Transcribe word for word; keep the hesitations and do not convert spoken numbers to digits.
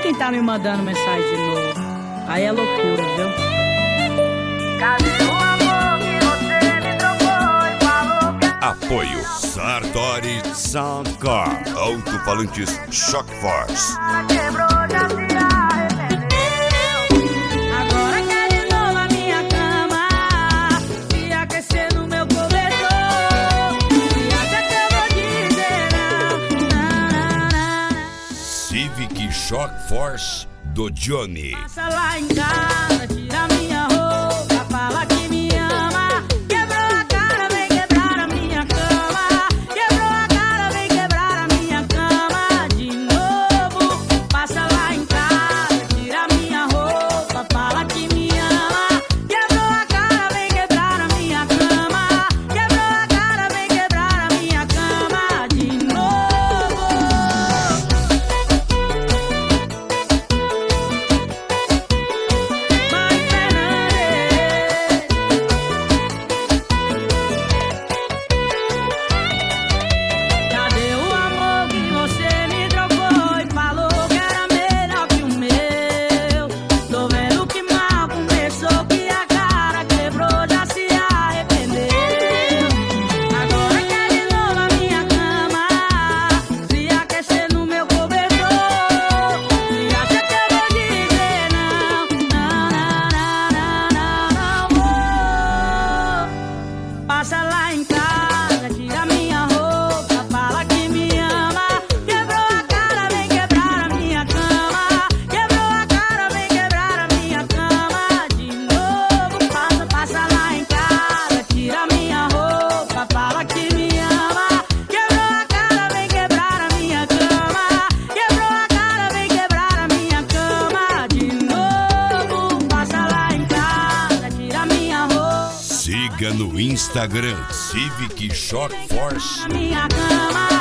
quem tá me mandando mensagem de novo. Aí é loucura, viu? Cadê o amor que você me trocou e falou que... Apoio Sartori Soundcar, alto-falantes Shock Force. Quebrou, já se arrependeu. Agora quer de novo a minha cama, se aquecer no meu cobertor. E acha que eu vou dizer não, não, não, não. Civic Shock Force do Johnny. Passa lá em casa, tira minha roupa, fala que me ama. Quebrou a cara, vem quebrar a minha cama. Quebrou a cara, vem quebrar a minha cama de novo. Passa lá em casa, tira minha roupa, fala que me ama. Quebrou a cara, vem quebrar a minha cama. Quebrou a cara, vem quebrar a minha cama de novo. Vai, Fernandes. Cadê o amor que você me trocou e falou que era melhor que o meu? Tô vendo que mal começou, que a cara quebrou, já se arrependeu. Agora quer de novo a minha cama, se aquecer no meu cobertor. E acha que eu vou dizer não, não, não, não, não, não, vou. Passa lá em casa, tira minha roupa, fala que me ama. Quebrou a cara, vem quebrar a minha cama. Quebrou a cara, vem quebrar a minha cama de novo. Passa, passa lá em casa, tira minha roupa, fala que me ama. Quebrou a cara, vem quebrar a minha cama. Quebrou a cara, vem quebrar a minha cama de novo. Passa lá em casa, tira minha roupa, Siga no Instagram Civic Shock Force. minha cama.